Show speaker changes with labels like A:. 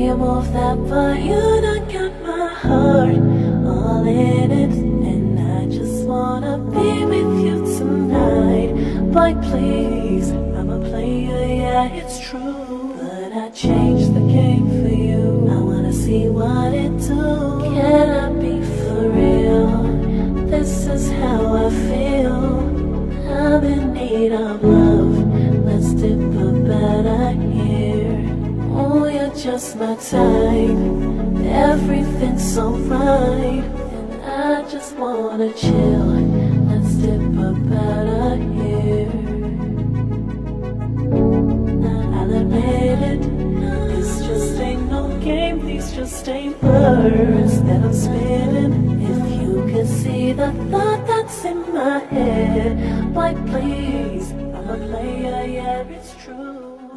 A: you move that butt, you done got my heart all in it. And I just wanna be with you tonight. Boy, please, I'm a player, yeah, it's true, but I changed the game for you. I wanna see what it do. Can I be for real? This is how I feel. I'm in need of love. Let's dip a better here. Oh, you're just my type. Everything's so right, and I just wanna chill. Let's dip a better here. I'll admit it, this just ain't no game. These just ain't words that I'm spitting. If you could see the thought that's in my head, why please, I'm a player, yeah, it's true.